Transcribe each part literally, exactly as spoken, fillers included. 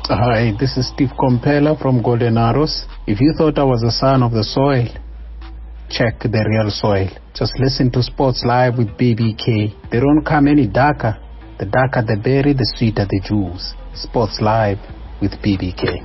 Hi, this is Steve Compella from Golden Arrows. If you thought I was a son of the soil, check the real soil. Just listen to Sports Live with B B K. They don't come any darker. The darker the berry, the sweeter the juice. Sports Live with B B K.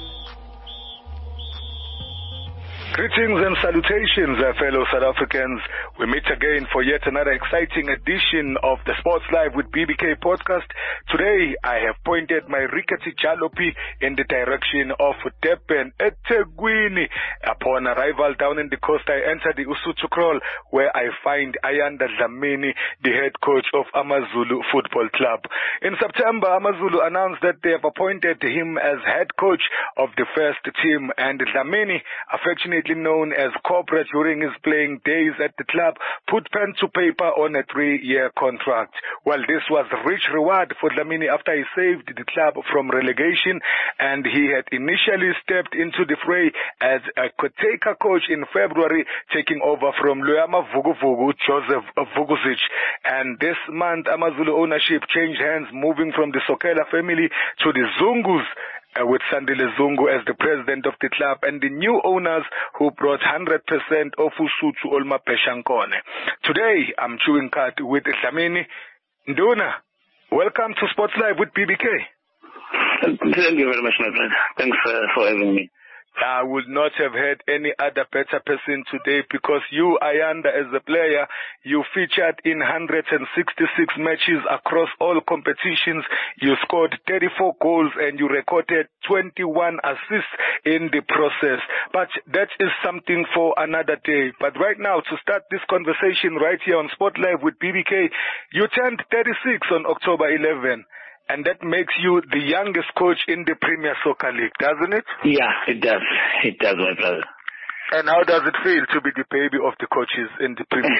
Greetings and salutations, uh, fellow South Africans. We meet again for yet another exciting edition of the Sports Live with B B K podcast. Today, I have pointed my rickety jalopy in the direction of Durban, eThekwini. Upon arrival down in the coast, I enter the Usuthu Crawl, where I find Ayanda Dlamini, the head coach of Amazulu Football Club. In September, Amazulu announced that they have appointed him as head coach of the first team, and Dlamini, affectionately known as Corporate during his playing days at the club, put pen to paper on a three-year contract. Well, this was rich reward for Dlamini after he saved the club from relegation, and he had initially stepped into the fray as a caretaker coach in February, taking over from Luyama Vuguvugu, Joseph Vuguzic. And this month, Amazulu ownership changed hands, moving from the Sokela family to the Zungus, Uh, with Sandile Zungu as the president of the club, and the new owners who brought one hundred percent of Usuthu Olma Peshankone. Today, I'm chewing card with Dlamini. Nduna, welcome to Sports Live with B B K. Thank you very much, my friend. Thanks uh, for having me. I would not have had any other better person today, because you, Ayanda, as a player, you featured in one hundred sixty-six matches across all competitions. You scored thirty-four goals and you recorded twenty-one assists in the process. But that is something for another day. But right now, to start this conversation right here on Sport Live with B B K, you turned thirty-six on October eleventh. And that makes you the youngest coach in the Premier Soccer League, doesn't it? Yeah, it does. It does, my brother. And how does it feel to be the baby of the coaches in the Premier?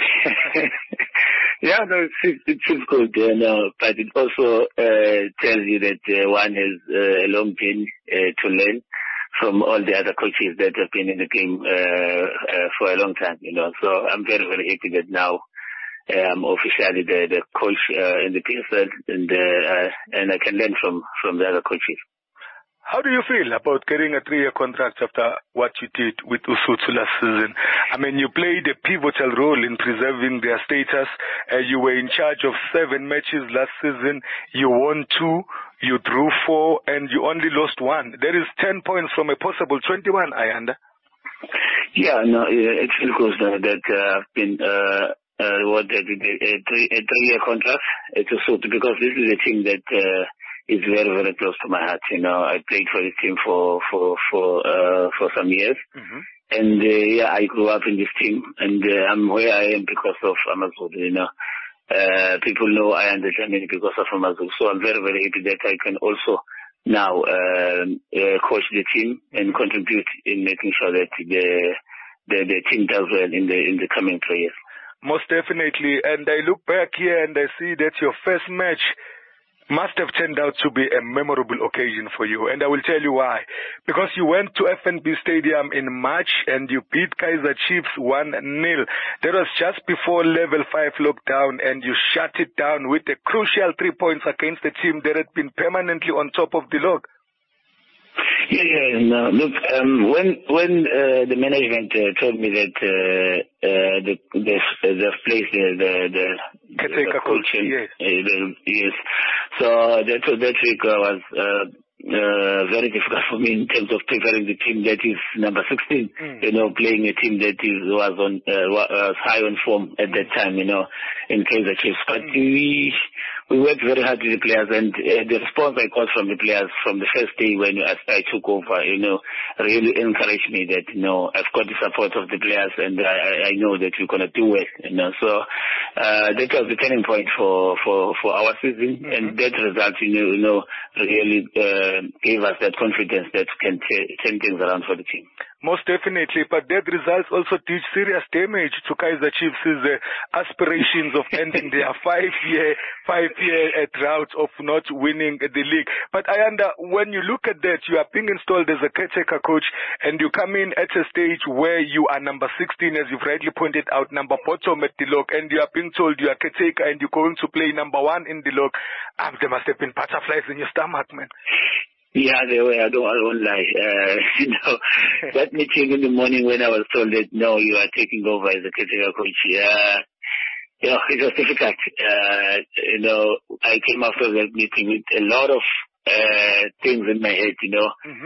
Yeah, no, it feels, it feels good, uh, no, but it also uh, tells you that uh, one has uh, a long journey uh, to learn from all the other coaches that have been in the game uh, uh, for a long time, you know. So I'm very, very happy that now I'm officially the, the coach uh, in the P S L, and uh, and I can learn from, from the other coaches. How do you feel about getting a three-year contract after what you did with Usuthu last season? I mean, you played a pivotal role in preserving their status. Uh, you were in charge of seven matches last season. You won two, you drew four, and you only lost one. There is ten points from a possible twenty-one, Ayanda. Yeah, no, it feels good uh, that uh, I've been uh, uh, rewarded with a, a, three, a three-year contract uh, to suit, because this is a team that uh, is very, very close to my heart. You know, I played for this team for for for uh, for some years, mm-hmm. and uh, yeah, I grew up in this team, and uh, I'm where I am because of Amazulu. You know, uh, people know I am the Germany because of Amazulu, so I'm very, very happy that I can also now uh, uh, coach the team and contribute in making sure that the the, the team does well in the in the coming three years. Most definitely, and I look back here and I see that your first match must have turned out to be a memorable occasion for you, and I will tell you why. Because you went to F N B Stadium in March and you beat Kaizer Chiefs one nil. That was just before level five lockdown, and you shut it down with a crucial three points against a team that had been permanently on top of the log. Yeah, yeah. No, look, um, when when uh, the management uh, told me that uh, uh, the the the place the the the, the coach, yes, uh, the, yes. So that that week uh, was uh, uh, very difficult for me in terms of preparing the team that is number sixteen. Mm. You know, playing a team that is was on uh, was high on form at that time. You know, in Kaizer Chiefs, but mm. we. We worked very hard with the players, and uh, the response I got from the players from the first day when I, I took over, you know, really encouraged me that, you know, I've got the support of the players, and I, I know that we're going to do it, you know. So uh, that was the turning point for, for, for our season, mm-hmm. and that result, you know, you know really uh, gave us that confidence that we can t- turn things around for the team. Most definitely, but that results also did serious damage to Kaizer Chiefs' uh, aspirations of ending their five-year five-year uh, drought of not winning uh, the league. But Ayanda, when you look at that, you are being installed as a caretaker coach, and you come in at a stage where you are number sixteen, as you've rightly pointed out, number bottom at the log, and you are being told you are caretaker and you're going to play number one in the log. Um, there must have been butterflies in your stomach, man. Yeah, they were. I don't, I won't lie. Uh, you know, that meeting in the morning when I was told that, no, you are taking over as a caretaker coach, uh, you know, it was difficult. Uh, you know, I came after that meeting with a lot of uh, things in my head, you know,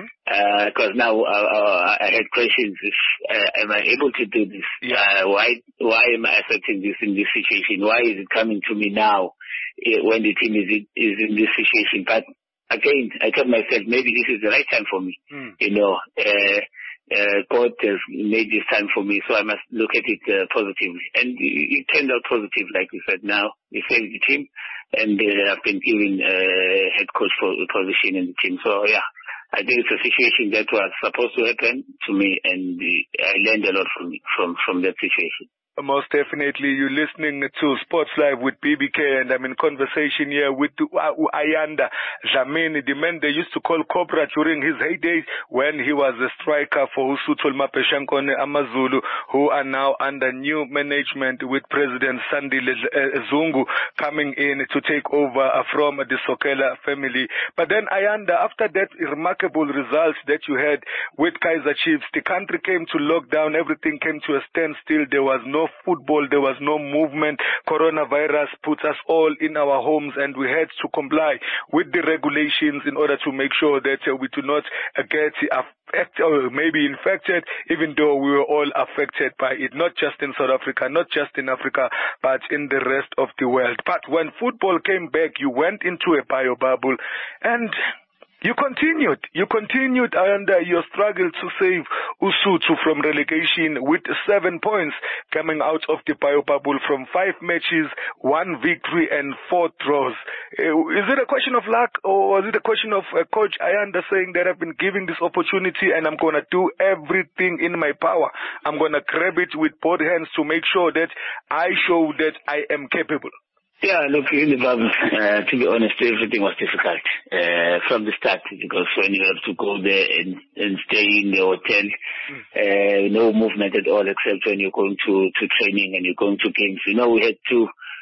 because mm-hmm. uh, now uh, uh, I had questions. If, uh, am I able to do this? Yeah. Uh, why, why am I accepting this in this situation? Why is it coming to me now uh, when the team is, is in this situation? But again, I told myself, maybe this is the right time for me. Mm. You know, uh, uh, God has made this time for me, so I must look at it uh, positively. And it, it turned out positive, like we said. Now we saved the team, and uh, I've been given uh, head coach for the position in the team. So yeah, I think it's a situation that was supposed to happen to me, and uh, I learned a lot from from from that situation. Most definitely. You're listening to Sports Live with B B K, and I'm in conversation here with Ayanda Dlamini, the man they used to call Cobra during his heydays when he was a striker for Usuthu Mapeshankone Amazulu, who are now under new management with President Sandile Zungu coming in to take over from the Sokela family. But then, Ayanda, after that remarkable results that you had with Kaizer Chiefs, the country came to lockdown, everything came to a standstill, there was no football, there was no movement. Coronavirus put us all in our homes, and we had to comply with the regulations in order to make sure that uh, we do not uh, get affected or maybe infected, even though we were all affected by it, not just in South Africa, not just in Africa, but in the rest of the world. But when football came back, you went into a bio bubble, and You continued, you continued under your struggle to save Usuthu from relegation with seven points coming out of the bio bubble from five matches, one victory and four draws. Uh, is it a question of luck, or is it a question of uh, Coach Ayanda saying that I've been given this opportunity and I'm going to do everything in my power? I'm going to grab it with both hands to make sure that I show that I am capable. Yeah, look, in the bubble, uh, to be honest, everything was difficult uh, from the start, because when you have to go there and, and stay in the hotel, mm. uh, no movement at all except when you're going to, to training and you're going to games. You know, we had to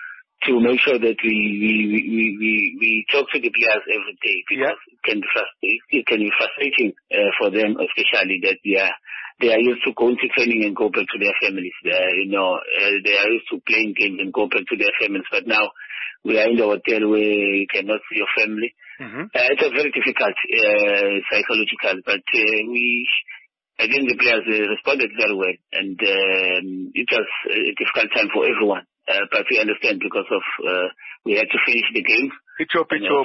to make sure that we we, we, we, we talk to the players every day, because yeah. it can be frustrating, it can be frustrating uh, for them, especially that they are They are used to going to training and go back to their families. They are, you know, uh, they are used to playing games and go back to their families. But now we are in the hotel where you cannot see your family. Mm-hmm. Uh, it was very difficult, uh, psychological. But uh, we, I think the players uh, responded very well, and um, it was a difficult time for everyone. Uh, but we understand, because of uh, we had to finish the game. Each job, each job,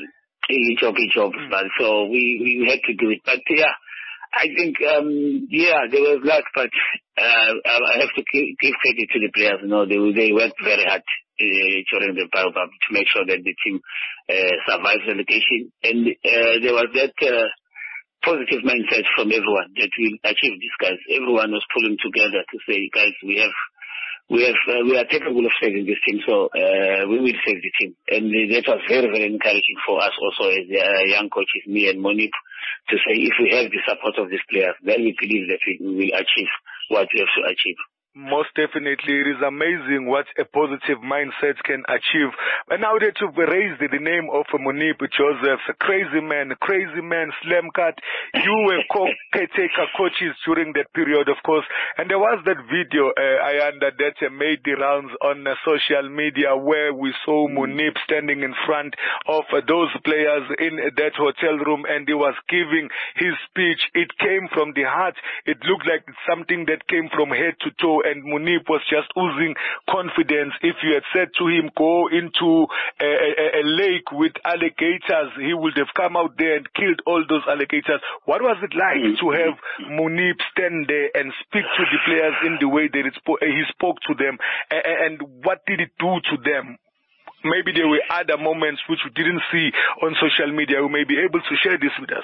each job, each job. But so we we had to do it. But yeah. I think, um, yeah, there was luck, but uh, I have to give credit to the players. You know, they they worked very hard uh, during the bio bubble to make sure that the team uh, survives relegation. And uh, there was that uh, positive mindset from everyone that we achieved this, guys. Everyone was pulling together to say, guys, we have, we have, uh, we are capable of saving this team, so uh, we will save the team. And that was very, very encouraging for us also as uh, young coaches, me and Monique, to say if we have the support of these players, then we believe that we will achieve what we have to achieve. Most definitely, it is amazing what a positive mindset can achieve. And now that you've raised the name of Monipe Joseph, a crazy man, a crazy man, slam cut, you were caretaker coaches during that period, of course. And there was that video, uh, I under that uh, made the rounds on uh, social media where we saw Monipe standing in front of uh, those players in that hotel room, and he was giving his speech. It came from the heart. It looked like something that came from head to toe. And Monipe was just oozing confidence. If you had said to him, go into a, a, a lake with alligators, he would have come out there and killed all those alligators. What was it like to have Monipe stand there and speak to the players in the way that it spo- he spoke to them? And what did it do to them? Maybe there were other moments which we didn't see on social media. We may be able to share this with us.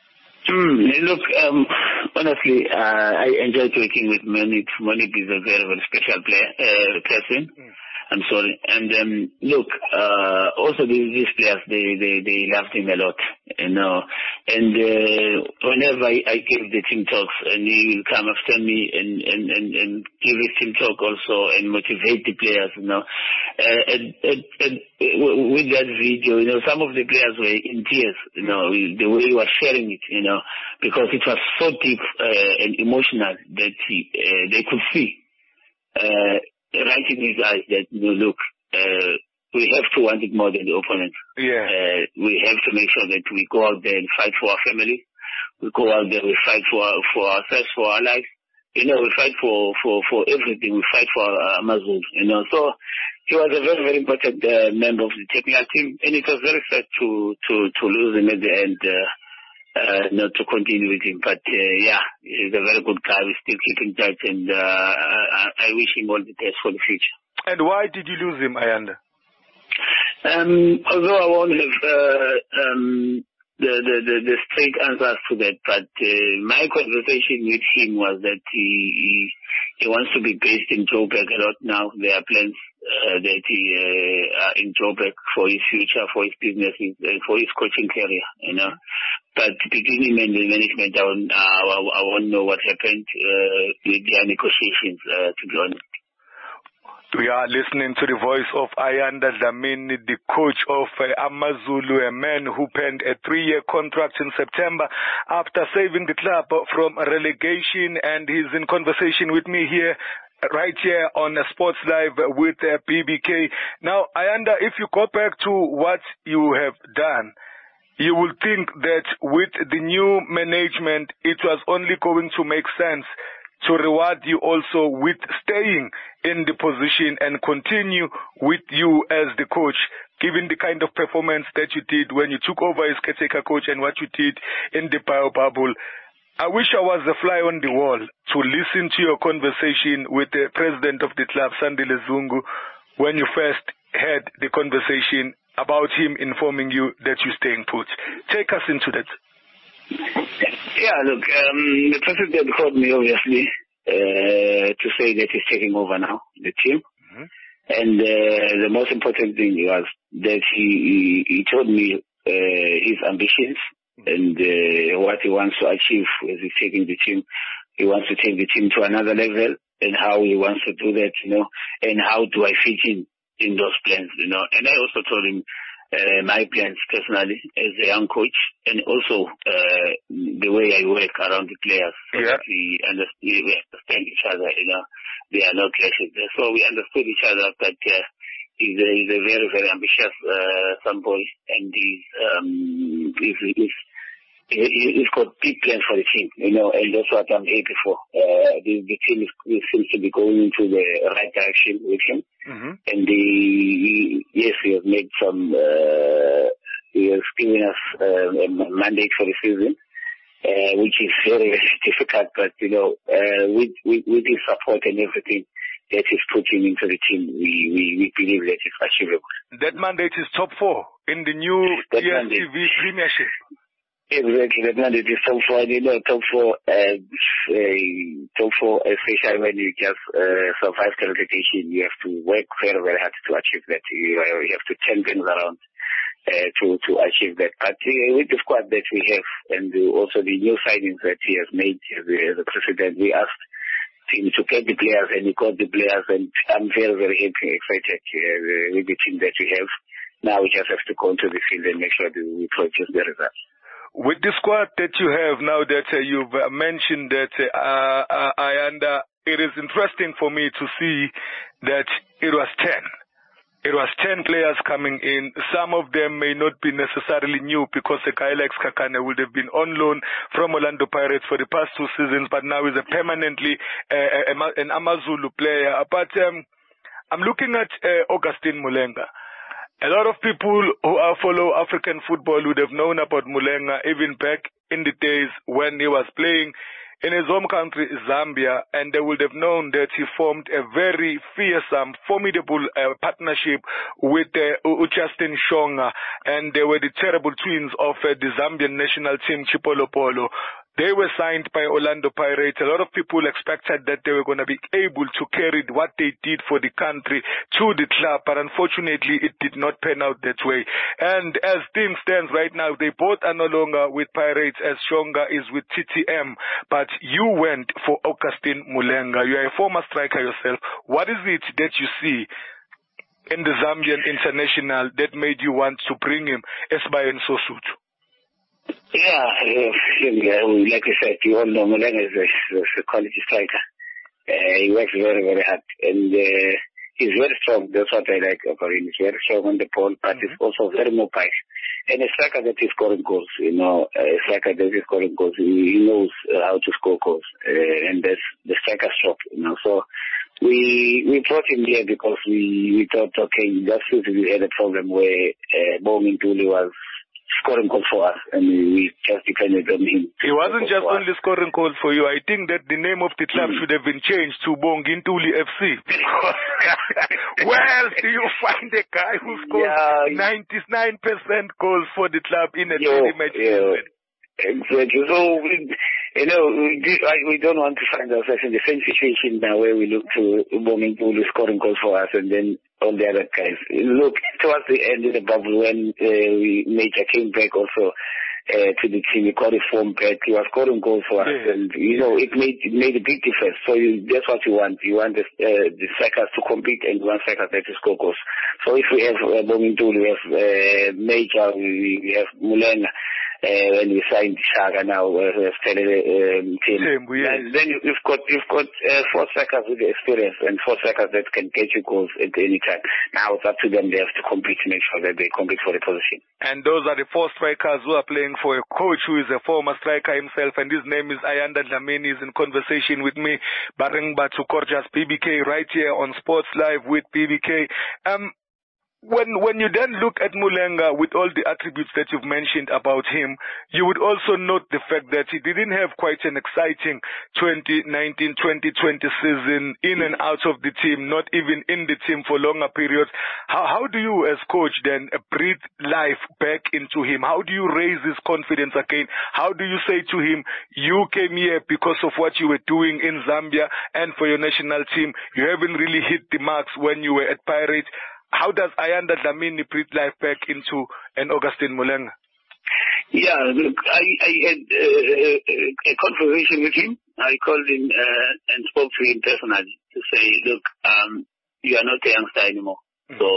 Mm, look, um, honestly, uh, I enjoyed working with Monipe. Monipe is a very, very special player, uh, person. Mm. I'm sorry. And um, look, uh, also these, these players, they, they, they loved him a lot, you know. And uh, whenever I, I give the team talks, and he will come after me and, and, and, and give his team talk also and motivate the players, you know. uh, and, and, and with that video, you know, some of the players were in tears, you know, the way he was sharing it, you know, because it was so deep uh, and emotional that he, uh, they could see uh, right in his eyes that, you know, look, uh, we have to want it more than the opponent. Yeah. Uh, we have to make sure that we go out there and fight for our family. We go out there, we fight for for ourselves, for our lives. You know, we fight for, for, for everything. We fight for uh, Amazulu, you know. So he was a very, very important uh, member of the technical team, and it was very sad to, to, to lose him at the end, uh, uh, not to continue with him. But, uh, yeah, he's a very good guy. We still keep in touch, and uh, I, I wish him all the best for the future. And why did you lose him, Ayanda? Um, although I won't have uh, um, the, the, the, the straight answers to that, but uh, my conversation with him was that he, he, he wants to be based in Joburg a lot now. There are plans uh, that he uh, are in Joburg for his future, for his business, uh, for his coaching career, you know. But between him and the management, I won't, uh, I won't know what happened uh, with their negotiations, uh, to be honest. We are listening to the voice of Ayanda Dlamini, the coach of uh, Amazulu, a man who penned a three-year contract in September after saving the club from relegation, and he's in conversation with me here, right here on uh, Sports Live with uh, B B K. Now, Ayanda, if you go back to what you have done, you will think that with the new management, it was only going to make sense to reward you also with staying in the position and continue with you as the coach, given the kind of performance that you did when you took over as caretaker coach and what you did in the bio bubble. I wish I was a fly on the wall to listen to your conversation with the president of the club, Sandile Zungu, when you first had the conversation about him informing you that you're staying put. Take us into that. Yeah, look, um, the president called me, obviously, uh, to say that he's taking over now, the team. Mm-hmm. And uh, the most important thing was that he, he, he told me uh, his ambitions mm-hmm. and uh, what he wants to achieve as he's taking the team. He wants to take the team to another level, and how he wants to do that, you know, and how do I fit in in those plans, you know. And I also told him Uh, my plans personally as a young coach, and also uh, the way I work around the players, so yeah. that we understand, we understand each other. You know, there are no clashes there. So we understood each other. But uh, he's, a, he's a very, very ambitious uh, some boy, and he's um, he's, he's he's got big plans for the team. You know, and that's what I'm happy for. Uh, the, the team is, seems to be going into the right direction with him. Mm-hmm. And the, yes, we have made some, uh, he has given us uh, a mandate for the season, uh, which is very, very difficult, but, you know, uh, with, with, with his support and everything that he's putting into the team, we, we, we believe that it's achievable. That mandate is top four in the new T S T V Premiership. Exactly, that mandate is top four, you know, top four, uh, uh, top four, especially when you just uh, survive the relegation, you have to work very, very hard to achieve that. You, uh, you have to turn things around uh, to, to achieve that. But uh, with the squad that we have, and also the new signings that he has made as the, as the president, we asked him to get the players, and he got the players, and I'm very, very happy, excited uh, with the team that we have. Now we just have to go into the field and make sure that we produce the results. With the squad that you have now that uh, you've uh, mentioned that, uh, uh, Ayanda, it is interesting for me to see that it was ten. It was ten players coming in. Some of them may not be necessarily new, because a guy like Skakane would have been on loan from Orlando Pirates for the past two seasons, but now is a permanently uh, a, an Amazulu player. But um, I'm looking at uh, Augustine Mulenga. A lot of people who are follow African football would have known about Mulenga even back in the days when he was playing in his home country, Zambia, and they would have known that he formed a very fearsome, formidable uh, partnership with uh, Justin Shonga, and they were the terrible twins of uh, the Zambian national team, Chipolo Polo. They were signed by Orlando Pirates. A lot of people expected that they were going to be able to carry what they did for the country to the club, but unfortunately it did not pan out that way. And as things stand right now, they both are no longer with Pirates, as Shonga is with T T M. But you went for Augustine Mulenga. You are a former striker yourself. What is it that you see in the Zambian international that made you want to bring him Esibayeni Sosuthu? Yeah, yeah, like I said, you all know Mulenga is a, a quality striker. Uh, he works very, very hard, and uh, he's very strong. That's what I like about him. He's very strong on the ball, but mm-hmm. he's also very mobile. And a striker that is scoring goals, you know, a striker that is scoring goals, he knows uh, how to score goals, uh, and that's the striker stroke, you know. So we we brought him here because we, we thought, okay, just since we had a problem where uh, Bongi Ntuli was scoring goals for us, and we just depended on him. He wasn't just only scoring goals for you. I think that the name of the club mm. should have been changed to Bongi Ntuli F C. Where else do you find a guy who scores yeah. ninety-nine percent goals for the club in a twenty match season? Exactly. So, you know, we, do, I, we don't want to find ourselves in the same situation now where we look to Bongi Ntuli scoring goals for us and then all the other guys. Look, towards the end of the bubble when uh, we Major came back also uh, to the team, we got his form back. He was scoring goals for us, yeah. and you know it made it made a big difference. So you, that's what you want. You want the, uh, the strikers to compete, and you want strikers that to score goals. So if we have uh, Bongi Ntuli, we have uh, Major, we, we have Mulenga. Uh, when we signed Shaka now, uh, um, team. Same, yes. Then you've got you've got uh, four strikers with experience and four strikers that can get you goals at any time. Now it's up to them; they have to compete to make sure that they compete for the position. And those are the four strikers who are playing for a coach who is a former striker himself, and his name is Ayanda Dlamini. Is in conversation with me, Barengba to Korjas P B K, right here on Sports Live with P B K. Um. When when you then look at Mulenga with all the attributes that you've mentioned about him, you would also note the fact that he didn't have quite an exciting twenty nineteen twenty twenty season in and out of the team, not even in the team for longer periods. How, how do you as coach then breathe life back into him? How do you raise his confidence again? How do you say to him, you came here because of what you were doing in Zambia and for your national team, you haven't really hit the marks when you were at Pirates? How does Ayanda Dlamini breathe life back into an Augustine Mulenga? Yeah, look, I, I had uh, a conversation with him. I called him uh, and spoke to him personally to say, look, um, you are not a youngster anymore. Mm-hmm. So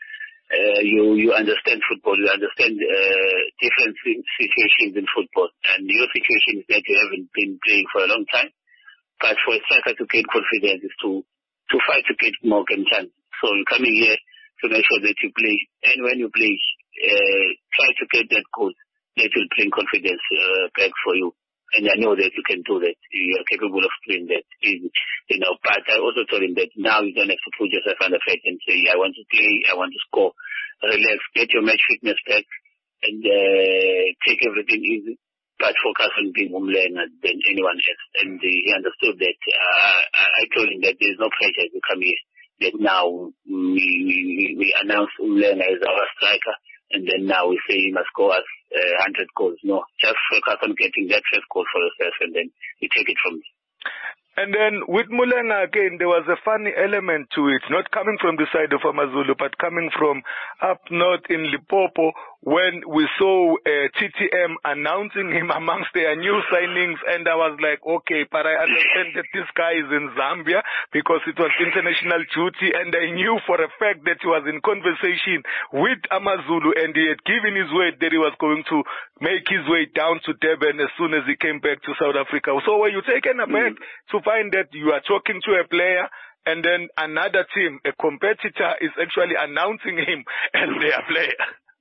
uh, you you understand football. You understand uh, different situations in football. And your situation is that you haven't been playing for a long time. But for a striker to gain confidence is to, to fight to get more game chance. So you're coming here to make sure that you play. And when you play, uh, try to get that goal that will bring confidence uh, back for you. And I know that you can do that. You are capable of doing that. You know, but I also told him that now you don't have to put yourself under threat and say, I want to play, I want to score. Relax, get your match fitness back, and uh, take everything easy. But focus on being Mulenga than anyone else. And uh, he understood that. Uh, I told him that there is no pressure to come here. That now we, we, we announce Mulenga as our striker, and then now we say he must score us uh, one hundred goals. No, just focus on getting that first goal for yourself, and then you take it from there. And then with Mulenga again, there was a funny element to it, not coming from the side of AmaZulu, but coming from up north in Limpopo, when we saw uh, T T M announcing him amongst their new signings, and I was like, okay, but I understand that this guy is in Zambia because it was international duty, and I knew for a fact that he was in conversation with AmaZulu, and he had given his word that he was going to make his way down to Durban as soon as he came back to South Africa. So were you taken aback to find that you are talking to a player and then another team, a competitor, is actually announcing him as their player?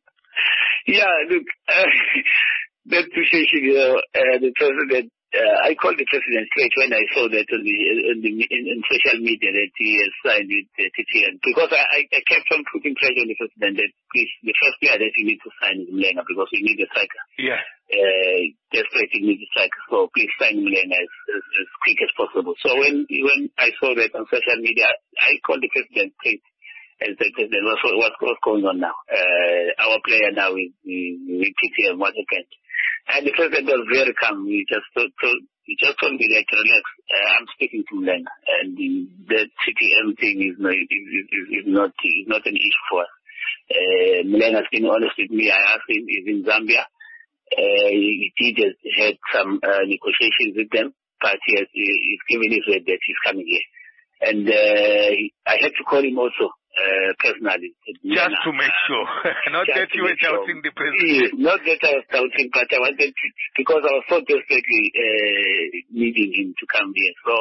Yeah, look, uh, that situation, you know, uh, the president, uh, I called the president straight when I saw that on the, on the in, in social media that he has signed with uh, T T M, because I, I kept on putting pressure on the president that please, the first player that you need to sign is Mulenga because we need a striker. Yeah. Uh, desperately need a striker, so please sign Mulenga as, as, as quick as possible. So when when I saw that on social media, I called the president straight. And said, what's, what's, what's going on now? Uh, our player now is with T T M once again. And the president was very calm. He just told, told, he just told me that, relax, uh, I'm speaking to Mulenga. And the, the T T M thing is not, is, is, is not, is not an issue for us. Uh, Mulenga has been honest with me. I asked him, he's in Zambia. Uh, he did has had some uh, negotiations with them, but he has, he's given his word that he's coming here. And uh, I had to call him also. uh, personally. Just to make sure. Not that you were doubting the president. Not that I was doubting, but I wanted to, because I was so desperately uh, needing him to come here. So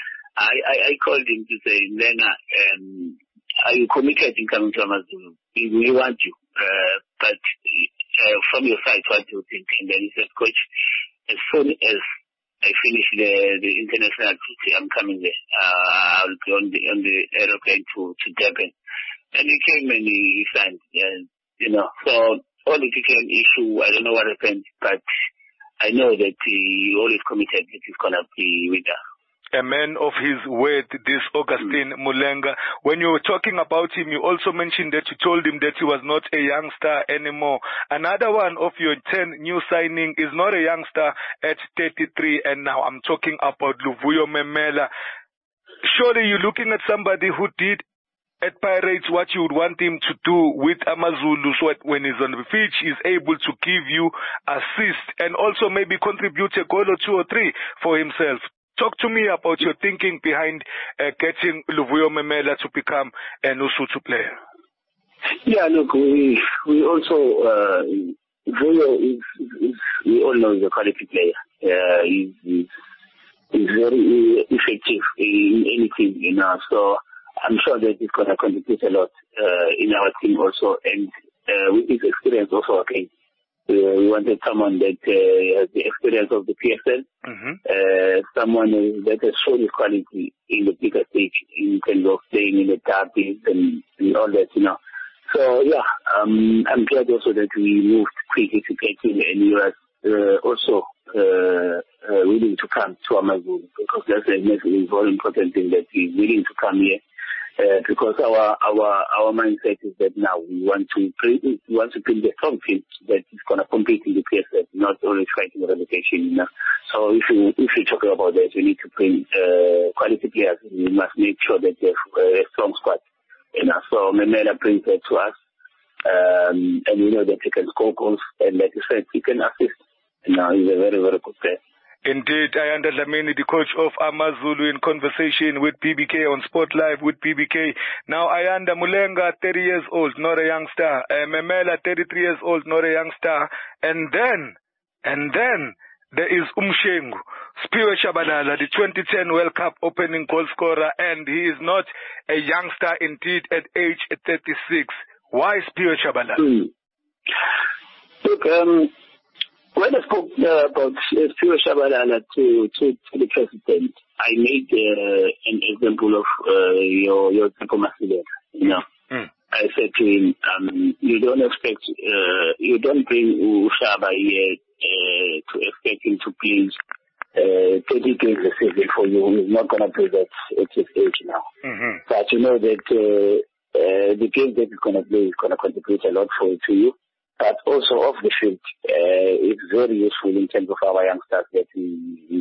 I, I, I called him to say, Lena, um, are you committed in coming to Amazulu? We, we want you. Uh, but uh, from your side, what do you think? And then he said, Coach, as soon as I finish the, the international activity, I'm coming there. Uh, I'll be on the, on the aeroplane to, to Durban. And he came and he, he signed, uh, you know. So all the became issue. I don't know what happened, but I know that he always committed that he's going to be with us. A man of his word, this Augustine mm. Mulenga. When you were talking about him, you also mentioned that you told him that he was not a youngster anymore. Another one of your ten new signing is not a youngster at thirty-three, and now I'm talking about Luvuyo Memela. Surely you're looking at somebody who did at Pirates what you would want him to do with Amazulu, so when he's on the pitch, he's able to give you assist and also maybe contribute a goal or two or three for himself. Talk to me about your thinking behind uh, getting Luvuyo Memela to become an Usuthu player. Yeah, look, we we also, uh, Vuyo is, is, we all know he's a quality player. Uh, he's, he's, he's very effective in anything, you know, so I'm sure that he's going to contribute a lot uh, in our team also, and uh, with his experience also, okay. Uh, we wanted someone that uh, has the experience of the P S L, mm-hmm. uh, someone that has shown his quality in the bigger stage in terms of playing in the derbies and, and all that, you know. So, yeah, um, I'm glad also that we moved quickly to get him, and he was uh, also uh, uh, willing to come to Amazulu, because that's a very important thing, that he's willing to come here. Uh, because our our our mindset is that now we want to bring, we want to build a strong team that is going to compete in the P S L, not only fighting relegation. You know? So if you if you talk about that, we need to bring uh, quality players. We must make sure that they have a strong squad. You know, so Memela brings that to us, um, and we know that he can score goals, and like you said, he can assist. You know, he's a very very good player. Indeed, Ayanda Dlamini, the coach of Amazulu, in conversation with B B K on Sport Live with B B K. Now, Ayanda Mulenga, thirty years old, not a youngster. Uh, Memela, thirty-three years old, not a youngster. And then, and then, there is Umshengu, Sphiwe Tshabalala, the twenty ten World Cup opening goal scorer, and he is not a youngster indeed at age thirty-six. Why Sphiwe Tshabalala? Mm. Look, um... when I spoke uh, about uh, Sphiwe Tshabalala to, to, to the president, I made uh, an example of uh, your your Tsepo Masilela. You know, mm. I said to him, um, you don't expect, uh, you don't bring Ushaba here uh, to expect him to play uh, thirty games a season for you. He's not going to play that at his age now. Mm-hmm. But you know that uh, uh, the game that he's going to play is going to contribute a lot for to you. But also off the field, uh, it's very useful in terms of our youngsters that we,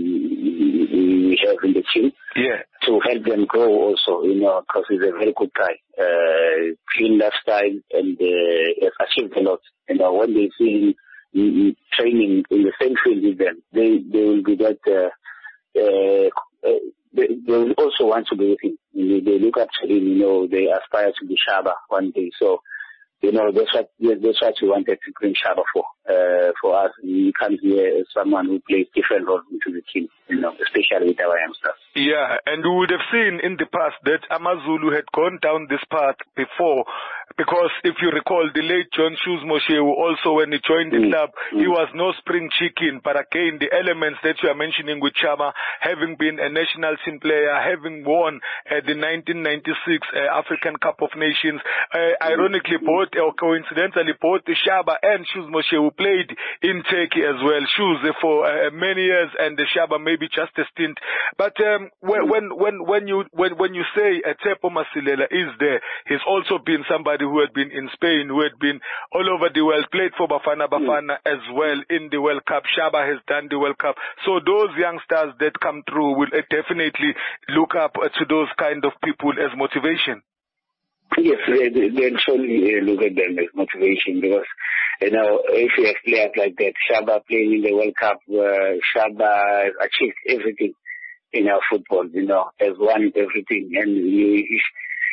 we, we have in the team. Yeah. To help them grow also, you know, because he's a very good guy. Uh, clean lifestyle, and uh, has achieved a lot. You know, when they see him training in the same field with them, they, they will be that, uh, uh, uh, they, they will also want to be with him. They, they look up to him, you know, they aspire to be Shaba one day. So, you know, that's what, that's what we wanted to bring Shaba for, uh, for us. He comes here as someone who plays different roles into the team, you know, especially with our youngsters. Yeah, and we would have seen in the past that Amazulu had gone down this path before, because if you recall, the late John Shoes Moshewu also, when he joined the mm. club, mm. he was no spring chicken, but again, the elements that you are mentioning with Chama, having been a national team player, having won uh, the nineteen ninety-six uh, African Cup of Nations, uh, ironically, both or coincidentally, both the Shaba and Shoes Moshewu played in Turkey as well. Shoes for uh, many years, and the Shaba maybe just a stint. But um, when when when you when when you say uh, Tsepo Masilela is there, he's also been somebody who had been in Spain, who had been all over the world, played for Bafana Bafana mm. as well in the World Cup. Shaba has done the World Cup. So those youngsters that come through will uh, definitely look up uh, to those kind of people as motivation. Yes, they, they surely uh, look at them as motivation, because, you know, if you have players like that, Shaba playing in the World Cup, uh, Shaba achieved everything in our football, you know, has won everything. And you,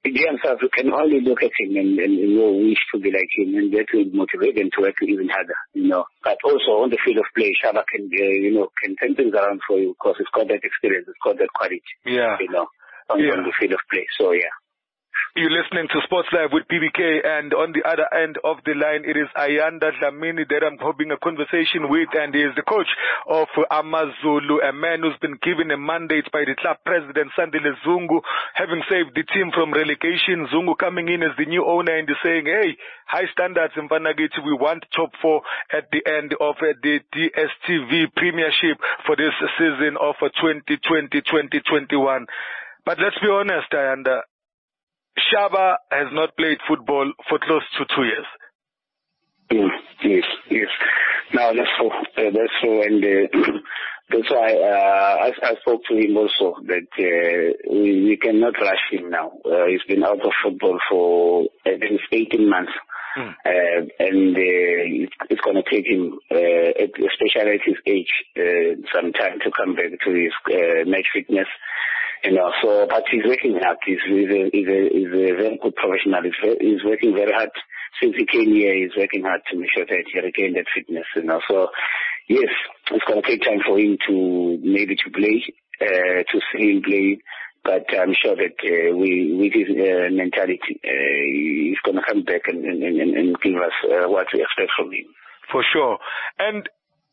Dean South can only look at him and, and you know, wish to be like him, and that will motivate them to work even harder, you know. But also on the field of play, Shaba can, uh, you know, can turn things around for you because it's got that experience, it's got that quality, yeah. you know, on, yeah. on the field of play. So, yeah. You're listening to Sports Live with B B K, and on the other end of the line, it is Ayanda Dlamini that I'm having a conversation with, and he is the coach of AmaZulu, a man who's been given a mandate by the club president, Sandile Zungu, having saved the team from relegation. Zungu coming in as the new owner and saying, hey, high standards in Vanagiti, we want top four at the end of uh, the D S T V Premiership for this season of uh, twenty twenty to twenty twenty-one. But let's be honest, Ayanda, Shaba has not played football for close to two years. Mm, yes, yes. Now that's so. Uh, that's so, and uh, that's why uh, I, I spoke to him also that uh, we, we cannot rush him now. Uh, he's been out of football for I think eighteen months, mm. uh, and uh, it's, it's going to take him, uh, at, especially at his age, uh, some time to come back to his uh, match fitness. You know, so, but he's working hard. He's, he's, a, he's, a, he's a very good professional. He's, very, he's working very hard since he came here. He's working hard to make sure that he regained that fitness, you know. So, yes, it's going to take time for him to maybe to play, uh, to see him play. But I'm sure that uh, we, with his uh, mentality, uh, he's going to come back and, and, and, and give us uh, what we expect from him. For sure. And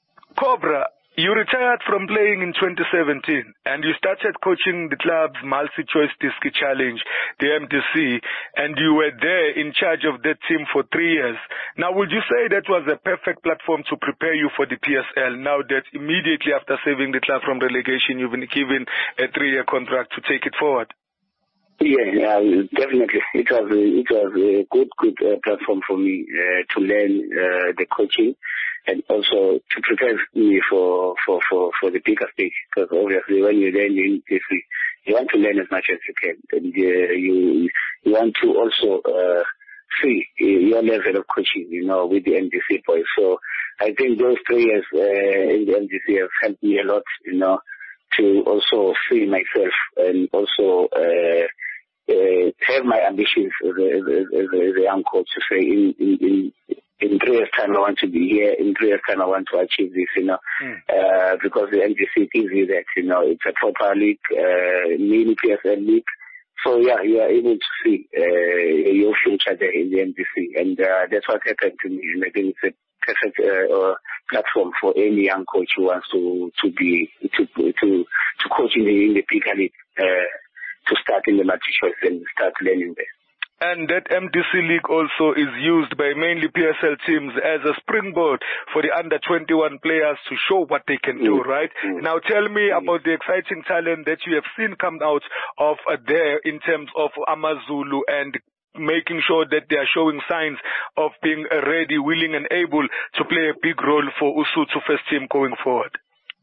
Cobra, you retired from playing in twenty seventeen, and you started coaching the club's multi-choice disc challenge, the M D C, and you were there in charge of that team for three years. Now, would you say that was a perfect platform to prepare you for the P S L, now that immediately after saving the club from relegation, you've been given a three-year contract to take it forward? Yeah, yeah, definitely. It was a, it was a good, good uh, platform for me uh, to learn uh, the coaching, and also to prepare me for, for, for, for the bigger stage. Because obviously when you learn in this, you want to learn as much as you can. And uh, you you want to also uh, see your level of coaching, you know, with the M D C boys. So I think those three years uh, in the M D C have helped me a lot, you know, to also see myself and also uh, uh, have my ambitions as a, as a, as a, as a young coach to say in, in, in In three years' time, I want to be here. In three years' time, I want to achieve this, you know, mm. uh, because the M D C gives you that, you know, it's a proper league, uh, mini P S L league. So, yeah, you are able to see uh, your future there in the M D C. And uh, that's what happened to me. And I think it's a perfect uh, platform for any young coach who wants to, to be, to, to, to coach in the, in the bigger league, uh, to start in the multi-choice and start learning there. And that M D C league also is used by mainly P S L teams as a springboard for the under twenty-one players to show what they can do, right? Mm. Now tell me mm. about the exciting talent that you have seen come out of uh, there in terms of AmaZulu, and making sure that they are showing signs of being uh, ready, willing and able to play a big role for Usuthu first team going forward.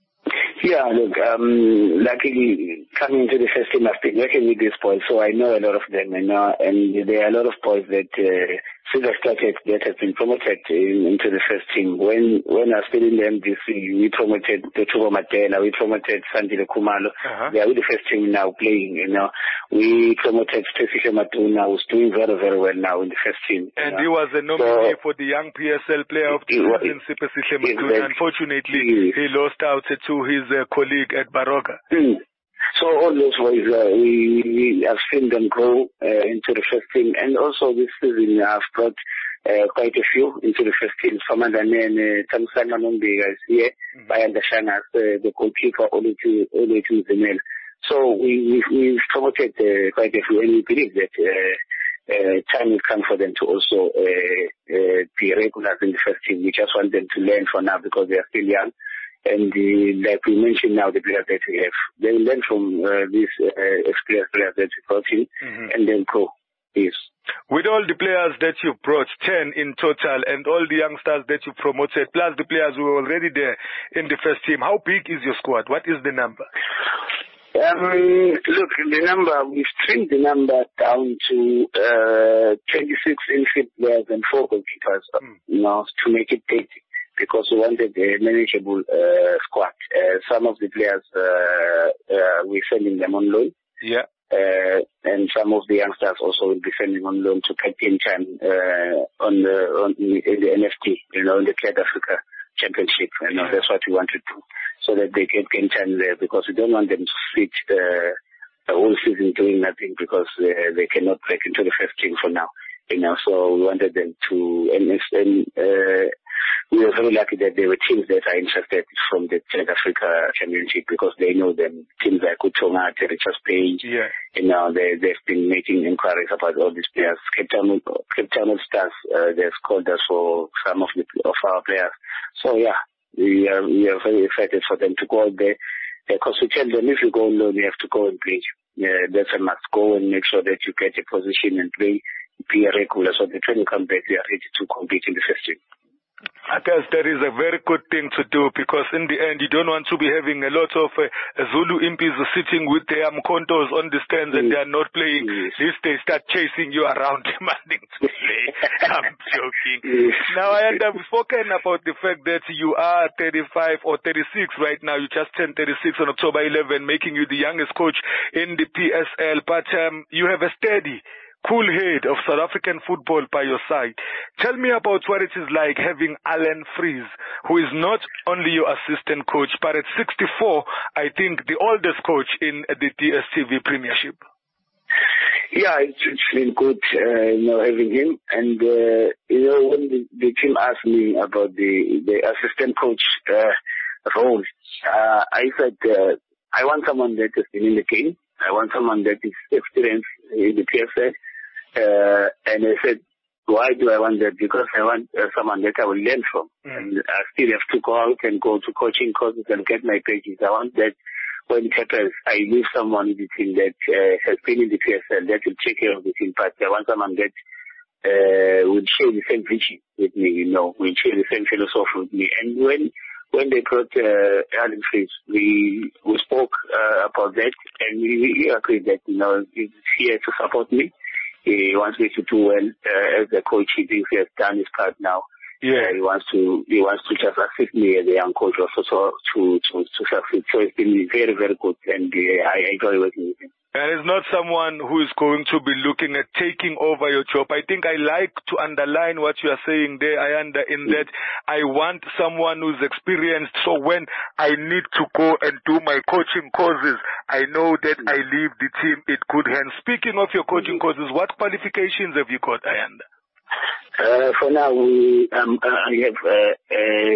Yeah, look, um, luckily coming into the first team, I've been working with these boys, so I know a lot of them, you know, and there are a lot of boys that uh, since I started that have been promoted in, into the first team. When when I was still in the M D C, we promoted the Tuvo Matela, we promoted Sandile Kumalo. Uh-huh. They are with the first team now playing, you know. We promoted Stefisha Matuna, who's doing very, very well now in the first team. And know? he was a nominee so, for the Young P S L Player of the Season, Stefisha Matuna. Unfortunately, he lost out to his uh, colleague at Baroka. Mm. So all those boys, uh, we, we have seen them grow uh, into the first team, and also this season I've brought uh, quite a few into the first team. Samandane and Tamsana Mumbega is here, by Andashana, uh, the goalkeeper, Olutu Zemel. So we, we, we've promoted uh, quite a few, and we believe that uh, uh, time will come for them to also uh, uh, be regulars in the first team. We just want them to learn for now because they are still young. And the, like we mentioned now, the players that we have, they will learn from uh, these uh, experienced players that we brought in, mm-hmm. and then go. Yes. With all the players that you brought, ten in total, and all the youngsters that you promoted, plus the players who were already there in the first team, how big is your squad? What is the number? Um, look, the number, we've trimmed the number down to uh, twenty-six infield players and four goalkeepers, mm. you know, to make it thirty. Because we wanted a manageable uh, squad. Uh, some of the players, uh, uh, we're sending them on loan. Yeah. Uh, and some of the youngsters also will be sending on loan to Captain Chan uh, on the on the, in the N F T, you know, in the Clear Africa Championship. You know, yeah. That's what we want to do, so that they get Captain Chan there, because we don't want them to sit uh, the whole season doing nothing, because uh, they cannot break into the first team for now. You know, so we wanted them to, and, and uh, we were very lucky that there were teams that are interested from the South Africa Championship, because they know them. Teams like Utonga, Richards Page, yeah. You know, they, they've been making inquiries about all these players. Cape Town, Cape Town Stars, uh, they've called us for some of the of our players. So yeah, we are we are very excited for them to go out there, because we tell them, if you go alone, you have to go and play. Yeah, that's a must. Go and make sure that you get a position and play. Be a regular, so that when you come back, they are ready to compete in the first team. I guess that is a very good thing to do, because in the end, you don't want to be having a lot of uh, Zulu impies sitting with their mkontos on the stands mm. and they are not playing. Yes. This they start chasing you around demanding to play. I'm joking. Yes. Now, I have spoken about the fact that you are thirty-five or thirty-six right now. You just turned thirty-six on October eleventh, making you the youngest coach in the P S L. But um, you have a steady, cool head of South African football by your side. Tell me about what it is like having Alan Freeze, who is not only your assistant coach, but at sixty-four, I think the oldest coach in the D S T V Premiership. Yeah, it's, it's been good, uh, you know, having him. And, uh, you know, when the, the team asked me about the, the assistant coach uh, role, uh, I said, uh, I want someone that has been in the game. I want someone that is experienced in the P S L. Uh, and I said, why do I want that? Because I want uh, someone that I will learn from. Mm. And I still have to go out and go to coaching courses and get my pages. I want that when it happens, I leave someone in the team that uh, has been in the P S L that will take care of the team. But I want someone that uh, will share the same vision with me, you know, will share the same philosophy with me. And when when they brought uh, Alan Freeze, we we spoke uh, about that, and we, we agreed that, you know, he's here to support me. He wants me to do well uh, as a coach. He thinks he has done his part now. Yeah, uh, he wants to he wants to just assist me as a young coach also so, to to to succeed. So it's been very very good, and uh, I enjoy working with him. And it's not someone who is going to be looking at taking over your job. I think I like to underline what you are saying there, Ayanda, in that I want someone who's experienced. So when I need to go and do my coaching courses, I know that I leave the team in good hands. Speaking of your coaching courses, what qualifications have you got, Ayanda? Uh, for now, we um, uh, I have uh, uh,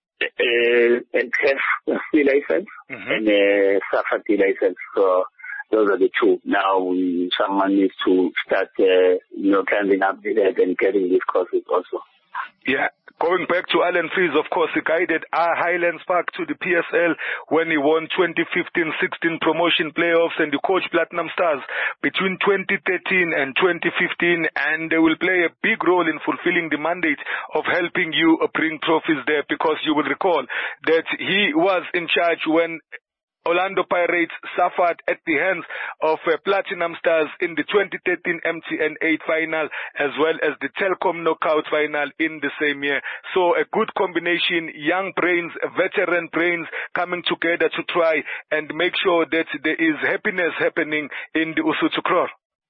uh, a T E F C license mm-hmm. and a SAFA license. So those are the two. Now we, someone needs to start, uh, you know, climbing up the head and getting these courses also. Yeah. Going back to Alan Freeze, of course, he guided our Highlands Park to the P S L when he won twenty fifteen sixteen promotion playoffs and the coach Platinum Stars between twenty thirteen and twenty fifteen, and they will play a big role in fulfilling the mandate of helping you bring trophies there, because you will recall that he was in charge when Orlando Pirates suffered at the hands of uh, Platinum Stars in the twenty thirteen M T N eight final, as well as the Telkom knockout final in the same year. So a good combination, young brains, veteran brains coming together to try and make sure that there is happiness happening in the Usuthu Kror.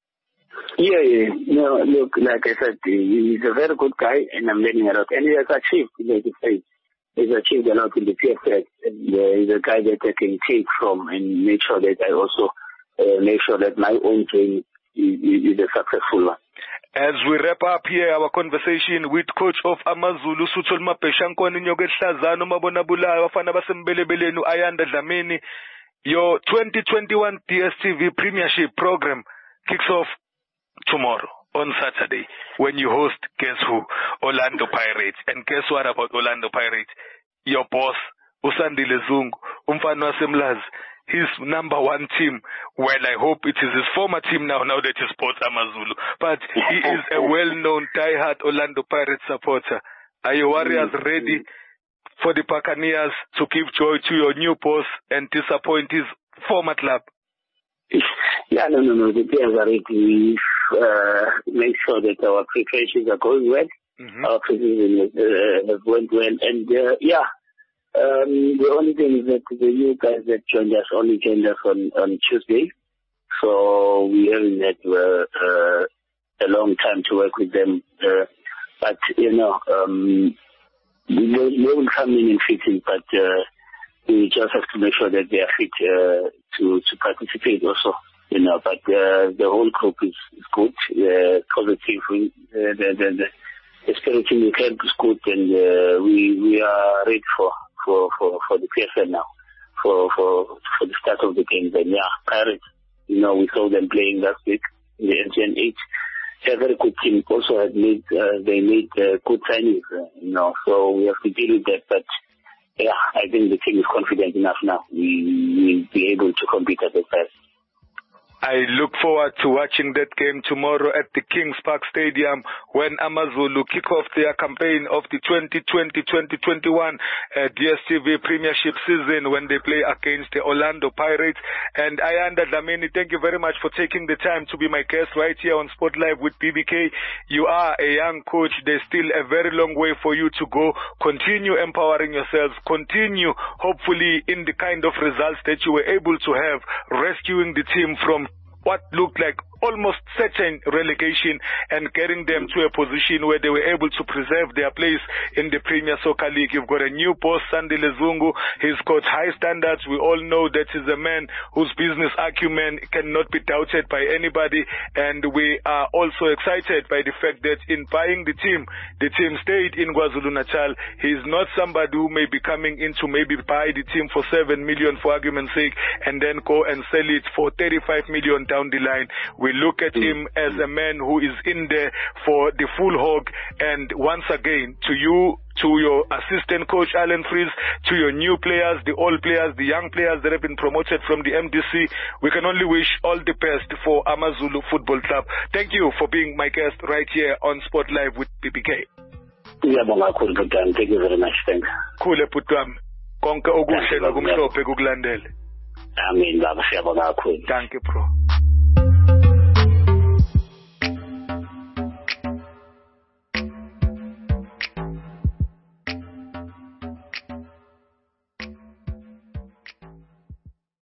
Yeah, yeah. No, look, like I said, he's a very good guy, and I'm learning a lot. And he has achieved, like you say, he's achieved a lot in the P S L. And uh, he's a guy that I can take from and make sure that I also uh, make sure that my own training is, is a successful one. As we wrap up here our conversation with coach of AmaZulu, Suthol Mapeshankwane Nyokehlazano Mabonabula Bafana Basembelebelenu Ayanda Dlamini, your twenty twenty-one D S T V Premiership program kicks off tomorrow on Saturday when you host, guess who? Orlando Pirates. And guess what about Orlando Pirates? Your boss, Usandile Zungu, Umfana Semlaz, his number one team. Well, I hope it is his former team now, now that he sports AmaZulu. But he is a well-known die-hard Orlando Pirates supporter. Are your Warriors ready for the Buccaneers to give joy to your new boss and disappoint his former club? Yeah, no, no, no. The players are ready. We uh, make sure that our preparations are going well. Mm-hmm. Our preseason uh, have went well. And, uh, yeah, um, the only thing is that the new guys that joined us only joined us on, on Tuesday. So we haven't had uh, uh, a long time to work with them. Uh, but, you know, um, they, they will come in and fit in, but uh, we just have to make sure that they are fit uh, to, to participate also. You know, but uh, the whole group is, is good, uh, positive. We, uh, the, the, the, the spirit in the camp is good, and uh, we we are ready for, for, for, for the P S L now, for, for, for the start of the game. And yeah, Pirates, you know, we saw them playing last week in the N G N eight. They're a very good team. Also, had made uh, they made uh, good signings, uh, you know. So we have to deal with that. But yeah, I think the team is confident enough now. We will be able to compete at the best. I look forward to watching that game tomorrow at the Kings Park Stadium when AmaZulu kick off their campaign of the twenty twenty twenty twenty-one uh, D S T V Premiership season when they play against the Orlando Pirates. And Ayanda Dlamini, thank you very much for taking the time to be my guest right here on Sport Live with B B K. You are a young coach. There's still a very long way for you to go. Continue empowering yourselves. Continue, hopefully, in the kind of results that you were able to have, rescuing the team from what looked like almost certain relegation and getting them to a position where they were able to preserve their place in the Premier Soccer League. You've got a new boss, Sandile Zungu. He's got high standards. We all know that he's a man whose business acumen cannot be doubted by anybody, and we are also excited by the fact that in buying the team, the team stayed in KwaZulu-Natal. He's not somebody who may be coming in to maybe buy the team for seven million for argument's sake and then go and sell it for thirty-five million down the line. We look at him as a man who is in there for the full hog. And once again, to you, to your assistant coach, Alan Fries, to your new players, the old players, the young players that have been promoted from the M D C, we can only wish all the best for AmaZulu Football Club. Thank you for being my guest right here on Sport Live with B B K. Thank you very much. Thanks. Khule putwami. Konke okuhle nokumhlophe kukulandele. Amen baba, siyabonga kakhulu. Thank you, bro.